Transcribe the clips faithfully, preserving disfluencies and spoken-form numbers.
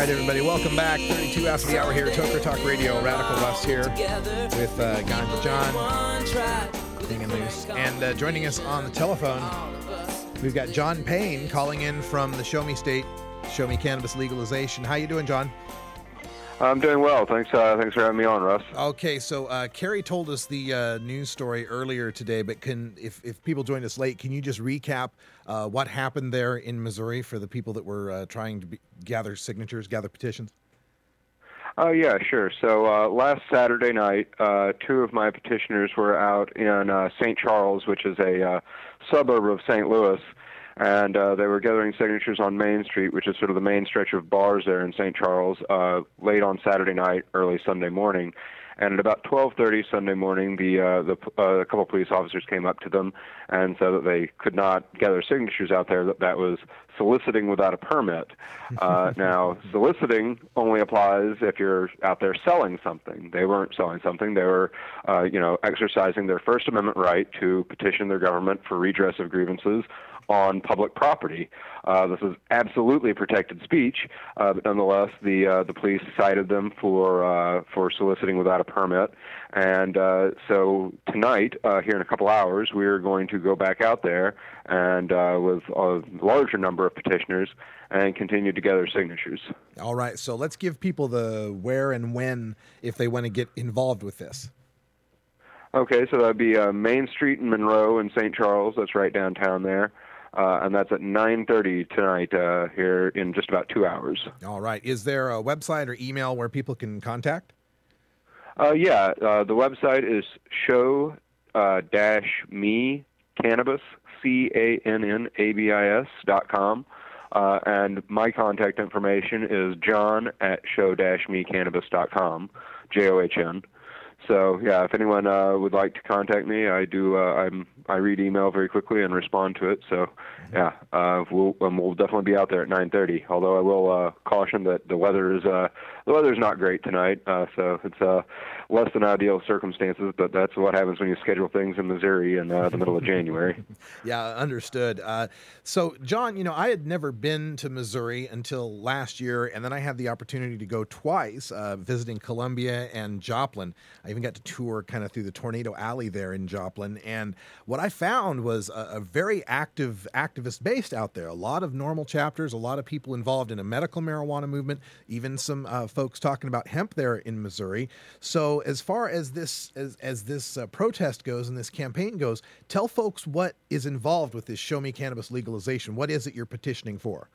right, everybody, welcome back. thirty-two after the hour here, Toker Talk Radio, Radical West here with uh, Ganja John, being in loose. And uh, joining us on the telephone, we've got John Payne calling in from the Show Me State, Show Me Cannabis Legalization. How you doing, John? I'm doing well. Thanks uh, Thanks for having me on, Russ. Okay, so uh, Carrie told us the uh, news story earlier today, but can if, if people joined us late, can you just recap uh, what happened there in Missouri for the people that were uh, trying to be, gather signatures, gather petitions? Oh, uh, yeah, sure. So uh, last Saturday night, uh, two of my petitioners were out in uh, Saint Charles, which is a uh, suburb of Saint Louis, and uh, they were gathering signatures on Main Street, which is sort of the main stretch of bars there in Saint Charles, uh, late on Saturday night, early Sunday morning. And at about twelve thirty Sunday morning, the, uh, the uh, a couple of police officers came up to them and said that they could not gather signatures out there, that that was soliciting without a permit. Uh, now, soliciting only applies if you're out there selling something. They weren't selling something. They were, uh, you know, exercising their First Amendment right to petition their government for redress of grievances on public property. Uh, this is absolutely protected speech, uh, but nonetheless, the uh, the police cited them for uh, for soliciting without a permit. And uh, so tonight, uh, here in a couple hours, we're going to go back out there and uh, with a larger number of petitioners and continue to gather signatures. All right, so let's give people the where and when if they want to get involved with this. Okay, so that would be uh, Main Street in Monroe in Saint Charles. That's right downtown there. Uh, and that's at nine thirty tonight uh, here in just about two hours. All right. Is there a website or email where people can contact? Uh, yeah, uh, the website is show uh, dash me cannabis, C A N N A B I S dot com. Uh, and my contact information is john at show dash me cannabis dot com, J O H N. So yeah, if anyone uh, would like to contact me, I do. Uh, I'm I read email very quickly and respond to it. So yeah, uh, we'll um, we'll definitely be out there at nine thirty. Although I will uh, caution that the weather is uh, the weather's not great tonight. Uh, so it's uh, less than ideal circumstances. But that's what happens when you schedule things in Missouri in uh, the middle of January. Yeah, understood. Uh, so John, you know, I had never been to Missouri until last year, and then I had the opportunity to go twice, uh, visiting Columbia and Joplin. I even got to tour kind of through the Tornado Alley there in Joplin, and what I found was a, a very active activist base out there. A lot of normal chapters, a lot of people involved in a medical marijuana movement, even some uh, folks talking about hemp there in Missouri. So as far as this as, as this uh, protest goes and this campaign goes, tell folks what is involved with this Show Me Cannabis legalization. What is it you're petitioning for?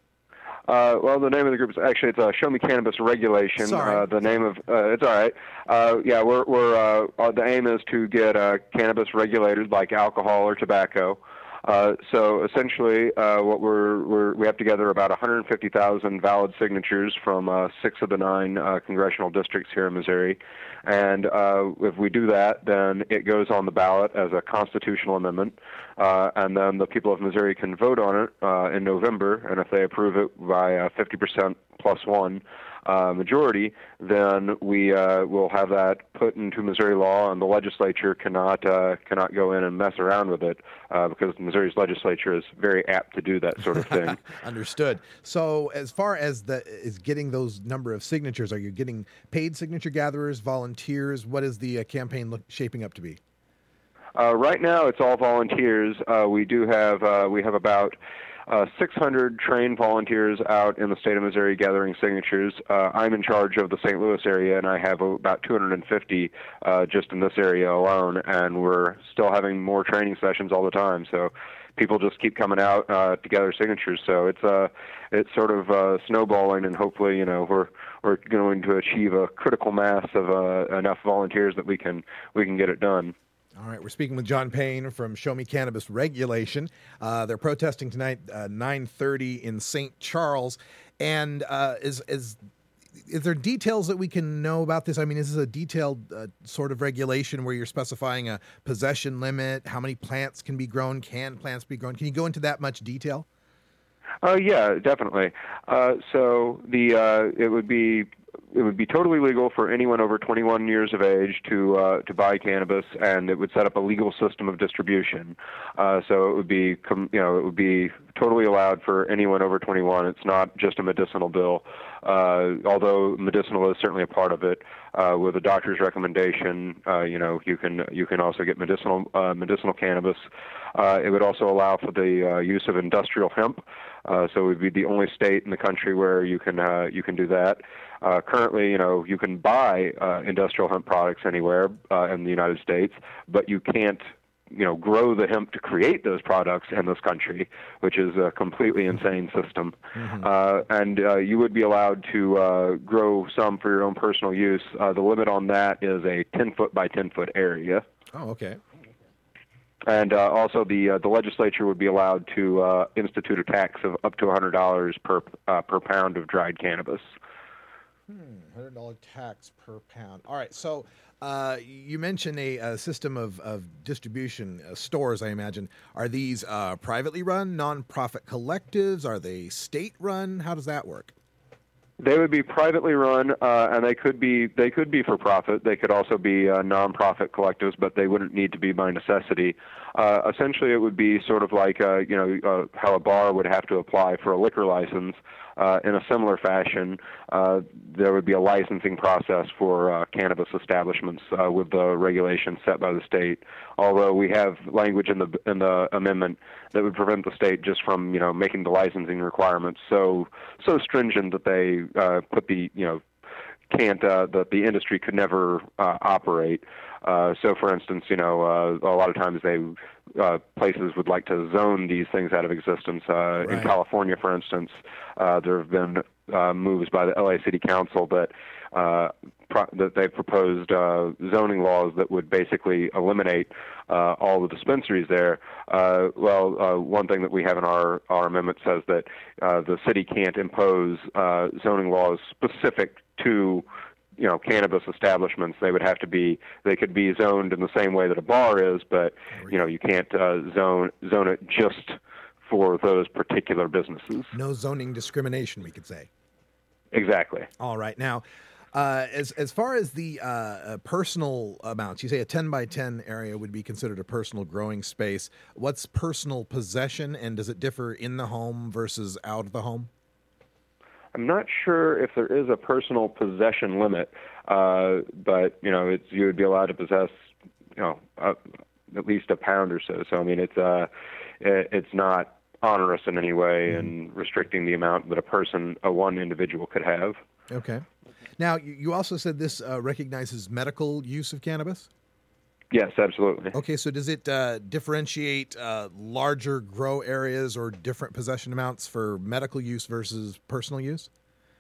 Uh, well, the name of the group is actually it's uh, Show Me Cannabis Regulation. Sorry. Uh, the name of uh, it's all right. Uh, yeah, we're we're uh, uh, the aim is to get uh, cannabis regulated like alcohol or tobacco. Uh, so essentially, uh, what we're, we're we have to gather about one hundred fifty thousand valid signatures from uh, six of the nine uh, congressional districts here in Missouri, and uh, if we do that, then it goes on the ballot as a constitutional amendment, uh, and then the people of Missouri can vote on it uh, in November, and if they approve it by uh, fifty percent plus one uh, majority, then we uh, will have that put into Missouri law, and the legislature cannot uh, cannot go in and mess around with it uh, because Missouri's legislature is very apt to do that sort of thing. Understood. So as far as the is getting those number of signatures, are you getting paid signature gatherers, volunteers? What is the uh, campaign look, shaping up to be? Uh, right now, it's all volunteers. Uh, we do have uh, we have about Uh, six hundred trained volunteers out in the state of Missouri gathering signatures. Uh, I'm in charge of the Saint Louis area, and I have about two hundred fifty uh, just in this area alone, and we're still having more training sessions all the time. So people just keep coming out uh, to gather signatures. So it's uh, it's sort of uh, snowballing, and hopefully, you know, we're we're going to achieve a critical mass of uh, enough volunteers that we can we can get it done. All right, we're speaking with John Payne from Show Me Cannabis Regulation. Uh, they're protesting tonight, uh, nine thirty in Saint Charles. And uh, is is is there details that we can know about this? I mean, is this a detailed uh, sort of regulation where you're specifying a possession limit, how many plants can be grown, can plants be grown? Can you go into that much detail? Oh, uh, yeah, definitely. Uh, so the uh, it would be it would be totally legal for anyone over twenty-one years of age to uh, to buy cannabis, and it would set up a legal system of distribution. Uh, so it would be, com- you know, it would be totally allowed for anyone over twenty-one. It's not just a medicinal bill, uh, although medicinal is certainly a part of it. Uh, with a doctor's recommendation, uh, you know, you can you can also get medicinal uh, medicinal cannabis. Uh, it would also allow for the uh, use of industrial hemp. Uh, so it would be the only state in the country where you can uh, you can do that. Uh, currently, you know, you can buy uh, industrial hemp products anywhere uh, in the United States, but you can't, you know, grow the hemp to create those products in this country, which is a completely insane system. Mm-hmm. Uh, and uh, you would be allowed to uh, grow some for your own personal use. Uh, the limit on that is a ten foot by ten foot area. Oh, okay. And uh, also, the uh, the legislature would be allowed to uh, institute a tax of up to one hundred dollars per uh, per pound of dried cannabis. Hmm, one hundred dollars tax per pound. All right, so uh, you mentioned a, a system of, of distribution, uh, stores, I imagine. Are these uh, privately run, nonprofit collectives? Are they state-run? How does that work? They would be privately run, uh, and they could be they could be for profit. They could also be uh, nonprofit collectives, but they wouldn't need to be by necessity. Uh, essentially, it would be sort of like uh, you know uh, how a bar would have to apply for a liquor license. Uh, in a similar fashion, uh, there would be a licensing process for uh, cannabis establishments uh, with the regulations set by the state. Although we have language in the in the amendment that would prevent the state just from you know making the licensing requirements so so stringent that they uh, put the you know can't uh, that the industry could never uh, operate. Uh, so, for instance, you know, uh, a lot of times they uh, places would like to zone these things out of existence. Uh, right. In California, for instance, uh, there have been uh, moves by the L A City Council that uh, pro- that they've proposed uh, zoning laws that would basically eliminate uh, all the dispensaries there. Uh, well, uh, one thing that we have in our, our amendment says that uh, the city can't impose uh, zoning laws specific to you know, cannabis establishments. They would have to be, they could be zoned in the same way that a bar is, but, you know, you can't uh, zone zone it just for those particular businesses. No zoning discrimination, we could say. Exactly. All right. Now, uh, as as far as the uh, uh, personal amounts, you say a ten by ten area would be considered a personal growing space. What's personal possession, and does it differ in the home versus out of the home? I'm not sure if there is a personal possession limit, uh, but you know, it's you would be allowed to possess, you know, uh, at least a pound or so. So I mean, it's uh, it, it's not onerous in any way mm-hmm. and restricting the amount that a person, a one individual, could have. Okay. Now, you also said this uh, recognizes medical use of cannabis? Yes, absolutely. Okay, so does it uh, differentiate uh, larger grow areas or different possession amounts for medical use versus personal use?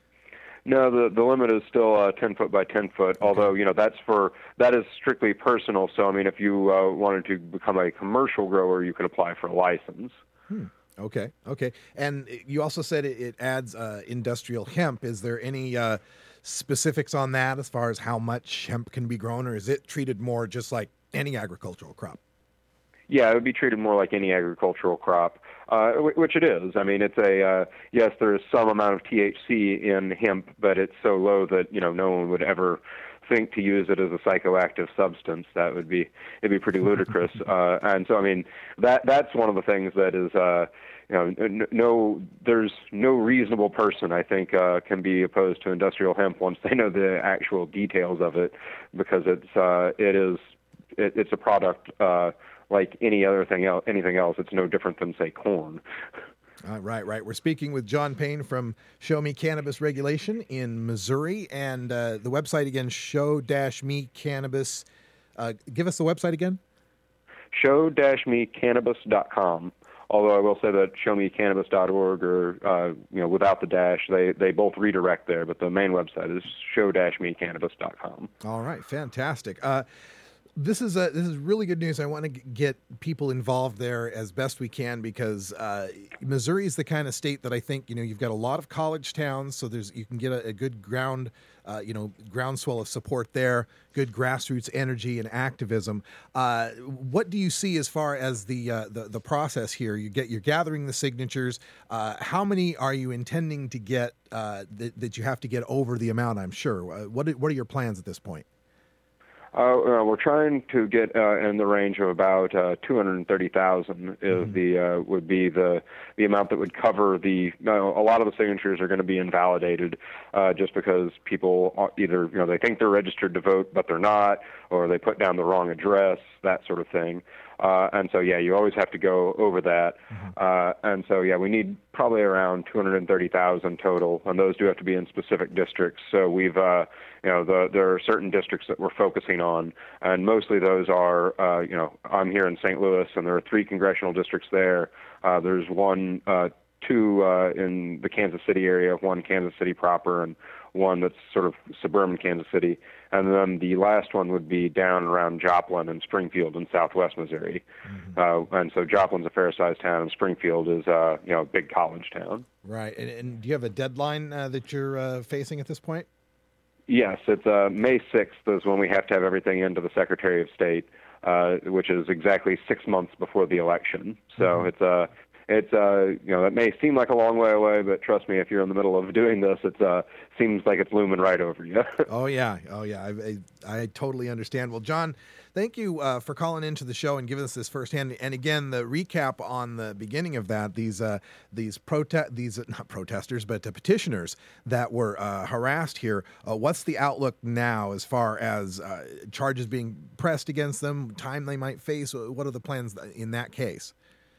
No, the the limit is still uh, ten foot by ten foot. Okay. Although you know that's for that is strictly personal. So I mean, if you uh, wanted to become a commercial grower, you could apply for a license. Hmm. Okay. Okay. And you also said it, it adds uh, industrial hemp. Is there any uh, specifics on that as far as how much hemp can be grown, or is it treated more just like any agricultural crop? Yeah, it would be treated more like any agricultural crop, uh, which it is. I mean, it's a, uh, yes, there is some amount of T H C in hemp, but it's so low that, you know, no one would ever think to use it as a psychoactive substance. That would be, it'd be pretty ludicrous. uh, and so, I mean, that that's one of the things that is, uh, you know, no, there's no reasonable person, I think, uh, can be opposed to industrial hemp once they know the actual details of it, because it's, uh, it is, it, it's a product, uh, like any other thing else, anything else. It's no different than, say, corn. Uh, right, right. We're speaking with John Payne from Show Me Cannabis Regulation in Missouri, and uh, the website again, show me cannabis. Uh, give us the website again. show me cannabis dot com. Although I will say that show me cannabis dot org, or uh, you know, without the dash, they they both redirect there. But the main website is show me cannabis dot com. All right, fantastic. Uh, This is a, this is really good news. I want to get people involved there as best we can because uh, Missouri is the kind of state that I think, you know, you've got a lot of college towns, so there's you can get a, a good ground, uh, you know, groundswell of support there, good grassroots energy and activism. Uh, what do you see as far as the uh, the, the process here? You get you're gathering the signatures. Uh, how many are you intending to get uh, that, that you have to get over the amount? I'm sure. Uh, what what are your plans at this point? Uh, well, we're trying to get uh, in the range of about uh, two hundred thirty thousand is mm-hmm. the uh, would be the the amount that would cover the. You know, a lot of the signatures are going to be invalidated uh, just because people either you know they think they're registered to vote but they're not, or they put down the wrong address, that sort of thing. Uh, and so, yeah, you always have to go over that. Mm-hmm. Uh, and so, yeah, we need probably around two hundred thirty thousand total, and those do have to be in specific districts. So we've, uh, you know, the, there are certain districts that we're focusing on, and mostly those are, uh, you know, I'm here in Saint Louis, and there are three congressional districts there. Uh, there's one, uh, two uh, in the Kansas City area, one Kansas City proper, and one that's sort of suburban Kansas City. And then the last one would be down around Joplin and Springfield in southwest Missouri. Mm-hmm. Uh, and so Joplin's a fair-sized town, and Springfield is, uh, you know, a big college town. Right. And, and do you have a deadline uh, that you're uh, facing at this point? Yes, it's uh, May sixth is when we have to have everything into the Secretary of State, uh, which is exactly six months before the election. So mm-hmm. it's a uh, It's, uh, you know, it may seem like a long way away, but trust me, if you're in the middle of doing this, it uh, seems like it's looming right over you. oh, yeah. Oh, yeah. I, I, I totally understand. Well, John, thank you uh, for calling into the show and giving us this firsthand. And again, the recap on the beginning of that, these uh, these prote- these not protesters, but uh, petitioners that were uh, harassed here. Uh, what's the outlook now as far as uh, charges being pressed against them, time they might face? What are the plans in that case?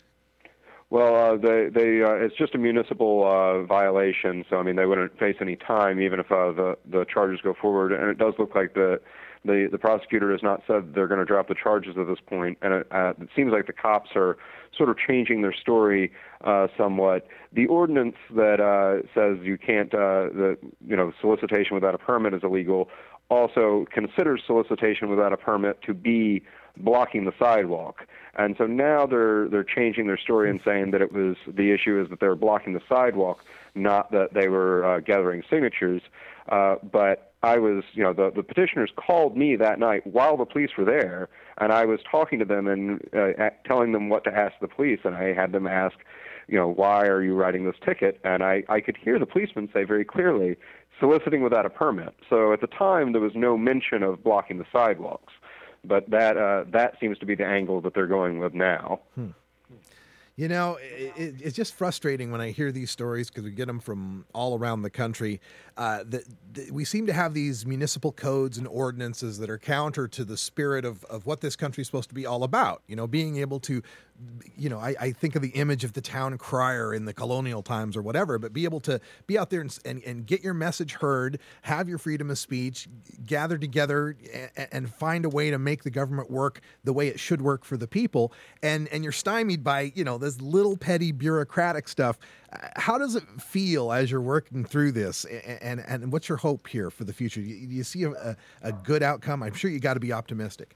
Well, uh, they, they, uh, it's just a municipal uh, violation, so I mean they wouldn't face any time even if uh, the the charges go forward. And it does look like the the, the prosecutor has not said they're going to drop the charges at this point, and it, uh, it seems like the cops are sort of changing their story uh, somewhat. The ordinance that uh, says you can't, uh, the you know, solicitation without a permit is illegal, also considers solicitation without a permit to be blocking the sidewalk. And so now they're they're changing their story and saying that it was the issue is that they were blocking the sidewalk, not that they were uh, gathering signatures. Uh, but I was, you know, the, the petitioners called me that night while the police were there, and I was talking to them and uh, telling them what to ask the police, and I had them ask, you know, why are you writing this ticket? And I, I could hear the policeman say very clearly, soliciting without a permit. So at the time, there was no mention of blocking the sidewalks. But that uh, that seems to be the angle that they're going with now. Hmm. You know, it, it, it's just frustrating when I hear these stories because we get them from all around the country. Uh, that, that we seem to have these municipal codes and ordinances that are counter to the spirit of, of what this country is supposed to be all about. You know, being able to, you know, I, I think of the image of the town crier in the colonial times or whatever, but be able to be out there and, and, and get your message heard, have your freedom of speech, gather together and, and find a way to make the government work the way it should work for the people. And, and you're stymied by, you know, this little petty bureaucratic stuff. How does it feel as you're working through this? And, and, and what's your hope here for the future? Do you, you see a, a good outcome? I'm sure you got to be optimistic.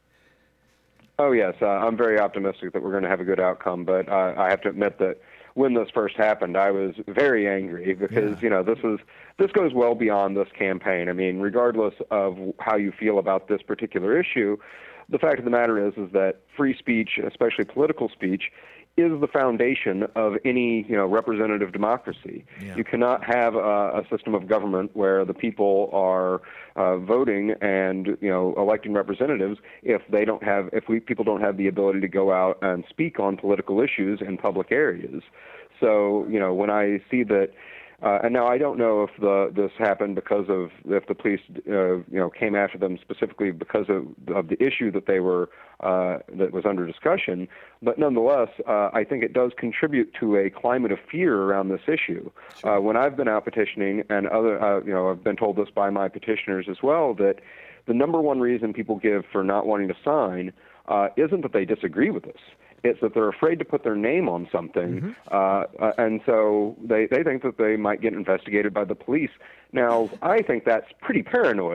Oh, yes. Uh, I'm very optimistic that we're going to have a good outcome. But uh, I have to admit that when this first happened, I was very angry because, yeah. you know, this is this goes well beyond this campaign. I mean, regardless of how you feel about this particular issue, the fact of the matter is, is that free speech, especially political speech, is the foundation of any, you know, representative democracy. Yeah. You cannot have a, a system of government where the people are uh, voting and, you know, electing representatives if they don't have, if we people don't have the ability to go out and speak on political issues in public areas. So, you know, when I see that. Uh, and now I don't know if the this happened because of if the police uh, you know came after them specifically because of of the issue that they were uh, that was under discussion, but nonetheless uh, I think it does contribute to a climate of fear around this issue. Sure. Uh, when I've been out petitioning, and other uh, you know I've been told this by my petitioners as well, that the number one reason people give for not wanting to sign uh, isn't that they disagree with us. It's that they're afraid to put their name on something, mm-hmm. uh, uh, and so they, they think that they might get investigated by the police. Now, I think that's pretty paranoid,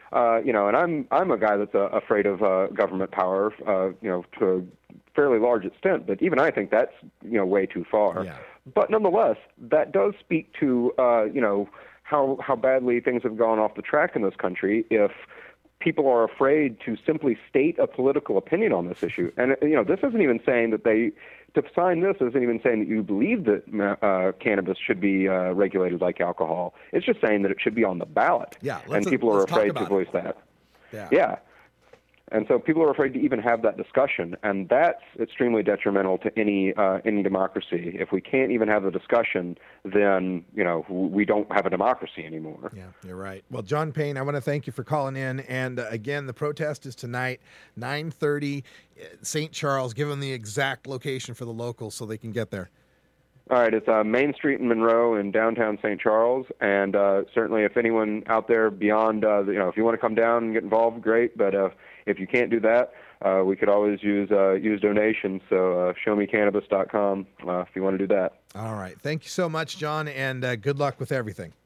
uh, you know, and I'm I'm a guy that's uh, afraid of uh, government power, uh, you know, to a fairly large extent. But even I think that's you know way too far. Yeah. But nonetheless, that does speak to uh, you know how how badly things have gone off the track in this country if people are afraid to simply state a political opinion on this issue. And you know, this isn't even saying that they to sign this isn't even saying that you believe that uh, cannabis should be uh, regulated like alcohol. It's just saying that it should be on the ballot. Yeah, and people are afraid to voice it. that. Yeah. Yeah. And so people are afraid to even have that discussion, and that's extremely detrimental to any uh, any democracy. If we can't even have the discussion, then you know we don't have a democracy anymore. Yeah, you're right. Well, John Payne, I want to thank you for calling in. And uh, again, the protest is tonight, nine thirty, Saint Charles. Give them the exact location for the locals so they can get there. All right, it's uh, Main Street in Monroe in downtown Saint Charles, and uh, certainly if anyone out there beyond, uh, you know, if you want to come down and get involved, great. But uh, if you can't do that, uh, we could always use uh, use donations. So uh, show me cannabis dot com uh, if you want to do that. All right, thank you so much, John, and uh, good luck with everything.